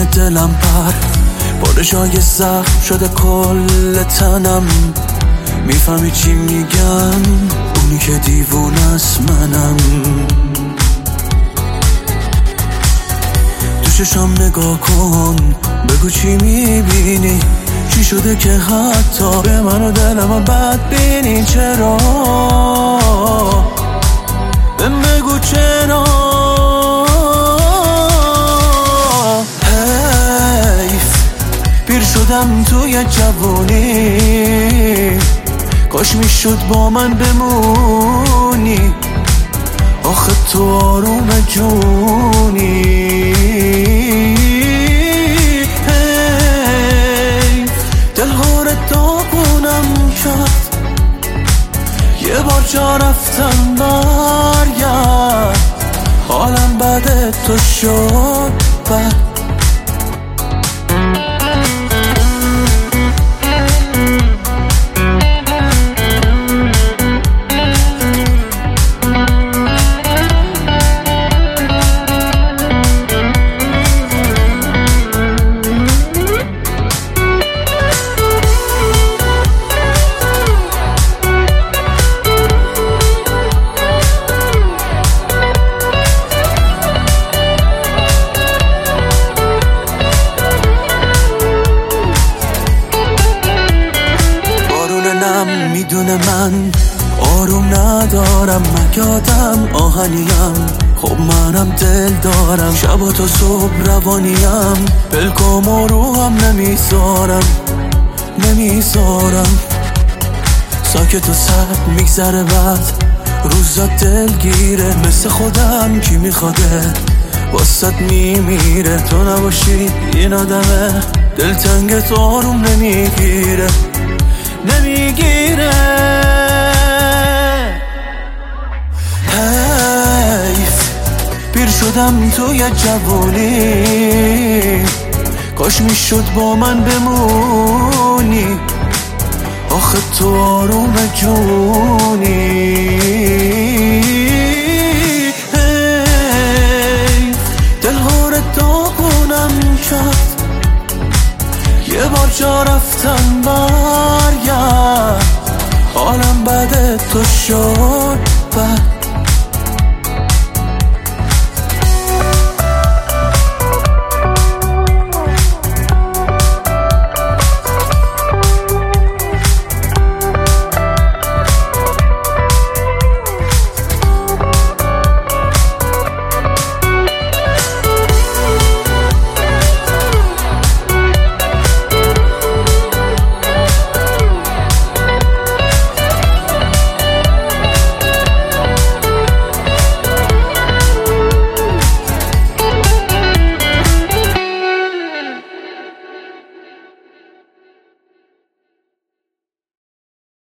دلم پر جای زخم شده کل تنم. میفهمی چی میگم؟ اونی که دیوونه است منم. تو چشم نگاه کن بگو چی میبینی، چی شده که حتی به من و دلم بد بینی؟ چرا؟ بهم بگو چرا؟ حیف پیر شدم توی جوانی، کاش میشد با من بمونی. آخه تو آروم جونی. یه بار جا رفتن برگرد، حالم بده تو شد بد. میدونه من آروم ندارم، مگه آدم آهنیم؟ خب منم دل دارم، شب و تا صبح روانیم. بلکم و روحم نمیذارم. ساکت و سرد میگذره بعد روزا دلگیره، مثل خودم کی میخواده واسط میمیره. تو نباشی این آدمه دلتنگت آروم نمیگیره. حیف پیر شدم توی جوانی، کاش میشد با من بمونی. آخه تو آروم جونی. حیف دلهاره داغونم کرد، یه بار جا رفتن برگرد، حالم بده تو شد بد.